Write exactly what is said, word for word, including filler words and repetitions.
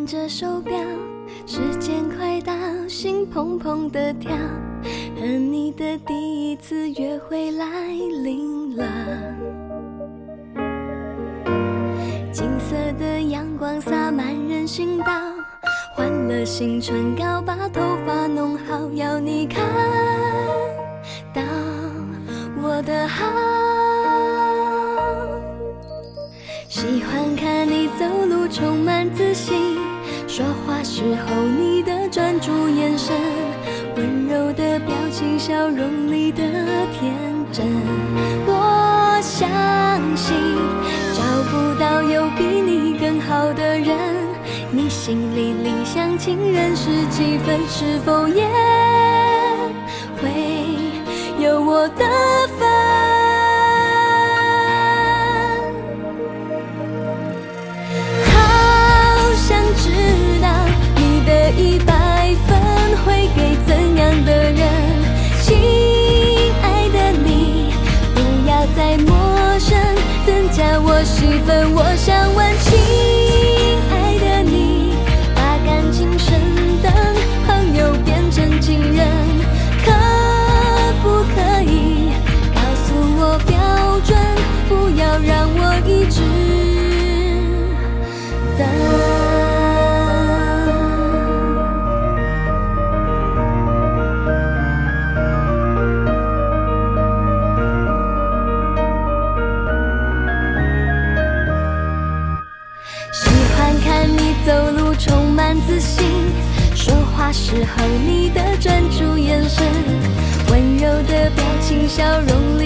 看着手表，时间快到，心砰砰地跳，和你的第一次约会来临了。金色的阳光洒满人行道，换了新唇膏，把头发弄好，要你看到我的好。喜欢看你走路充满自信，说话时候你的专注眼神，温柔的表情，笑容里的天真。我相信找不到有比你更好的人，你心里理想情人是几分？是否也会有我的份？好想知道你的一百分会给怎样的人？亲爱的你，不要再陌生，增加我戏份。我想问，亲爱的你，把感情升等，朋友变成情人，可不可以告诉我标准？不要让我一直等。看你走路充满自信，说话时候你的专注眼神，温柔的表情，笑容里